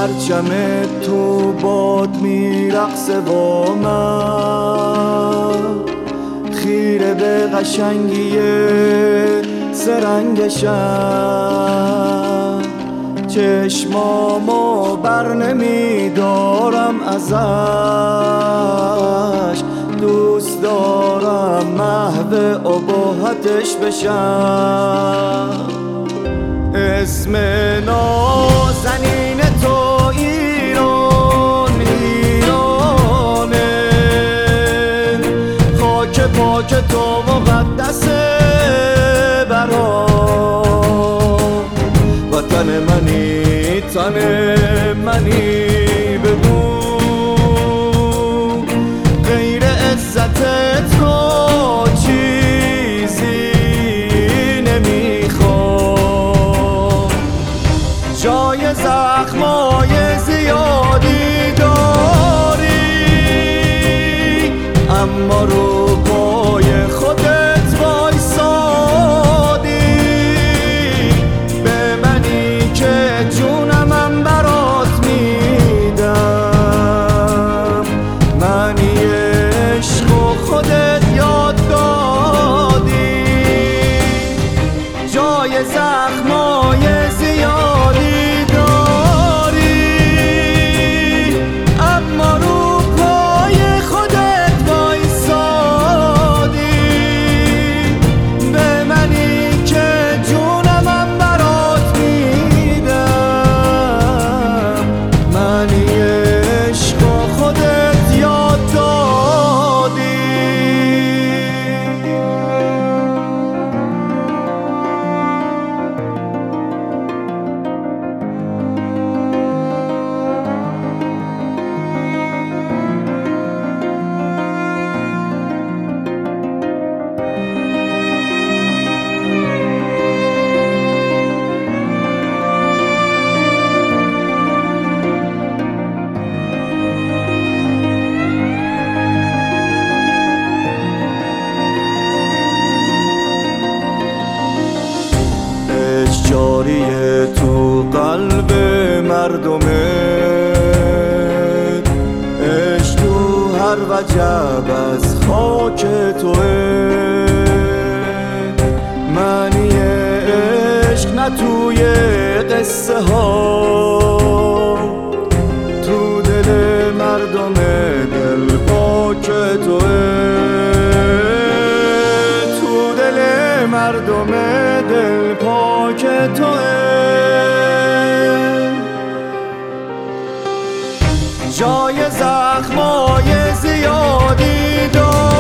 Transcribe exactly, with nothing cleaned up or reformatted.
پرچم تو باد میرقصه با من، خیره به قشنگی سرنگشم، چشمامو بر نمیدارم ازش، دوست دارم محو ابهتش بشم. اسم نازنین تو ایران ایرانه، خاک پاک تو مقدسه برام، وطن منی تن منی، بگو غیر عزت تو چیزی نمیخوام. جای زخمای زیادی داری، اما رو پای خودت وایسادی، به منی که جونمم برات میدم، منی عشق و خودت یاد دادی. جای زخمای زیادی داری، اما رو پای خودت وایسادی، به منی که جونمم برات میدم، منی عشق و خودت یاد دادی. جاریه تو قلب مردمه، عشق تو هر وجب از خاک توه، معنی عشق نه توی قصه ها، تو دل مردم دل پاک توه، تو دل مردم دل پاک توه. جای زخمای زیادی داری،